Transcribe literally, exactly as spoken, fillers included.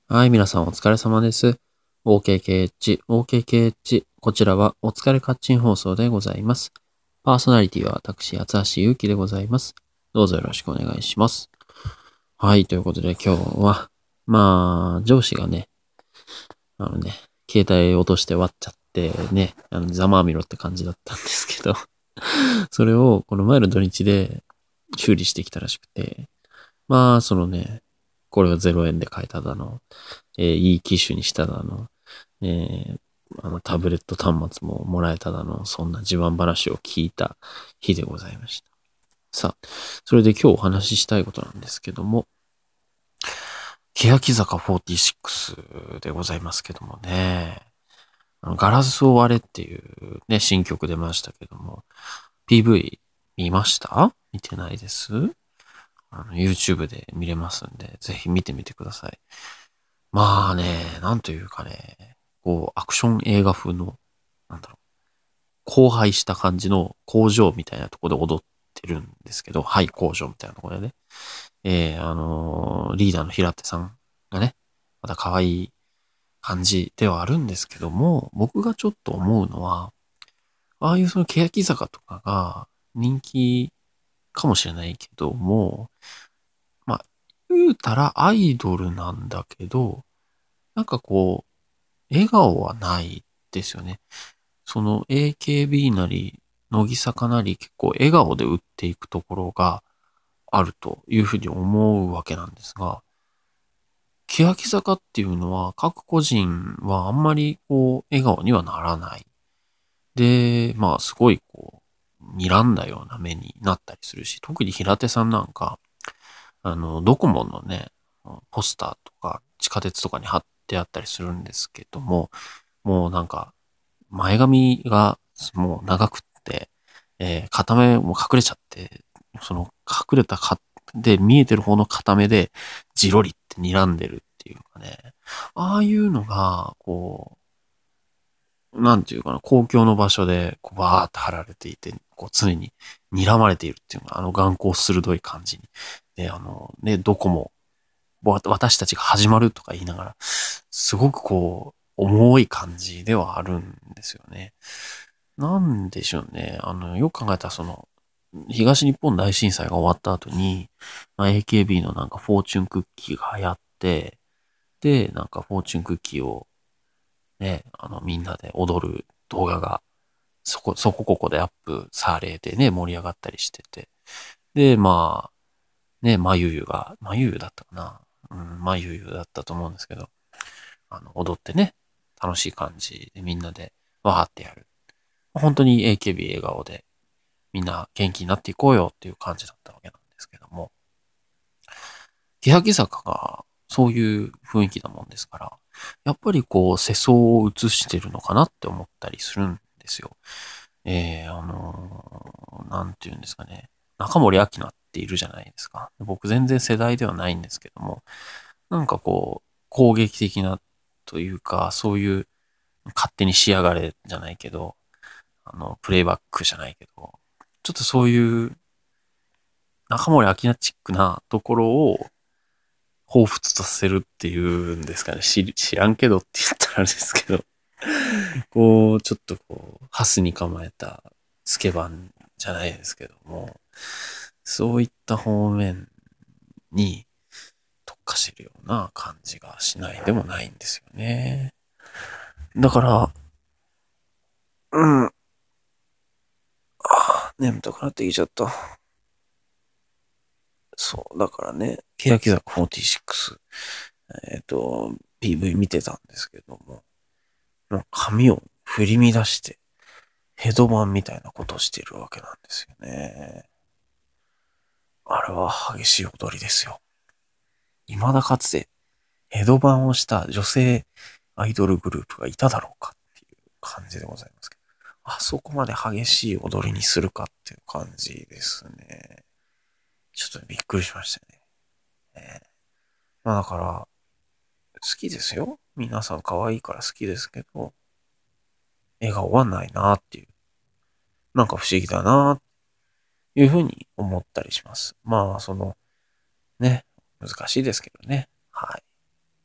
はい、皆さんお疲れ様です。オーケーケーエイチ、オーケーケーエイチ、こちらはお疲れカッチン放送でございます。パーソナリティは私、八橋ゆうきでございます。どうぞよろしくお願いします。はい、ということで今日は、まあ、上司がね、あのね、携帯落として割っちゃってね、あの、ざまあみろって感じだったんですけど、それをこの前の土日で修理してきたらしくて、まあ、そのね、これをゼロえんで買えただの、えーいい機種にしただの、えーあのタブレット端末ももらえただの、そんな自慢話を聞いた日でございました。さあ、それで今日お話ししたいことなんですけども、欅坂フォーティーシックスでございますけどもね、あのガラスを割れっていうね、新曲出ましたけども、ピーブイ 見ました？見てないです。あの YouTube で見れますんで、ぜひ見てみてください。まあね、なんというかね、こう、アクション映画風の、なんだろう、荒廃した感じの工場みたいなところで踊ってるんですけど、はい工場みたいなところでね。えー、あのーリーダーの平手さんがね、また可愛い感じではあるんですけども、僕がちょっと思うのは、ああいうその欅坂とかが人気かもしれないけども、まあ、言うたらアイドルなんだけど、なんかこう、笑顔はないですよね。その エーケービー なり、乃木坂なり結構笑顔で売っていくところがあるというふうに思うわけなんですが、欅坂っていうのは各個人はあんまりこう笑顔にはならない。で、まあすごいこう、睨んだような目になったりするし、特に平手さんなんか、あの、ドコモのね、ポスターとか地下鉄とかに貼ってあったりするんですけども、もうなんか、前髪がもう長くって、えー片目も隠れちゃって、その隠れたか、で見えてる方の片目でジロリって睨んでるっていうかね。ああいうのが、こう、なんていうかな、公共の場所でこうバーって貼られていて、こう常に睨まれているっていうのが、あの眼光鋭い感じに。で、あの、ね、どこも、わ私たちが始まるとか言いながら、すごくこう、重い感じではあるんですよね。なんでしょうね。あの、よく考えたらその、東日本大震災が終わった後に、まあ、エーケービー のなんかフォーチュンクッキーが流行って、で、なんかフォーチュンクッキーをね、あの、みんなで踊る動画が、そこ、そこここでアップされてね、盛り上がったりしてて。で、まあ、ね、まゆゆが、まゆゆだったかな。うん、まゆゆだったと思うんですけど、あの、踊ってね、楽しい感じでみんなでわーってやる。本当に エーケービー 笑顔でみんな元気になっていこうよっていう感じだったわけなんですけども、欅坂がそういう雰囲気なもんですから、やっぱりこう世相を映してるのかなって思ったりするんですよ。えー、あのー、なんていうんですかね。中森明菜っているじゃないですか。僕全然世代ではないんですけども、なんかこう、攻撃的なというか、そういう勝手に仕上がれじゃないけど、あの、プレイバックじゃないけど、ちょっとそういう中森明菜チックなところを彷彿とさせるっていうんですかね。知知らんけどって言ったらあれですけど、こう、ちょっとこう、ハスに構えたスケバンじゃないですけども、そういった方面に特化してるような感じがしないでもないんですよね。だから、うん、ああ眠たくなってきちゃった。そう、だからね、欅坂フォーティーシックス、えっと、ピーブイ 見てたんですけども、もう髪を振り乱して、ヘドバンみたいなことをしているわけなんですよね。あれは激しい踊りですよ。未だかつてヘドバンをした女性アイドルグループがいただろうかっていう感じでございますけど。あそこまで激しい踊りにするかっていう感じですね。ちょっとびっくりしましたね。えーまあだから、好きですよ。皆さん可愛いから好きですけど、笑顔はないなっていう。なんか不思議だなっていうふうに思ったりします。まあ、その、ね、難しいですけどね。はい。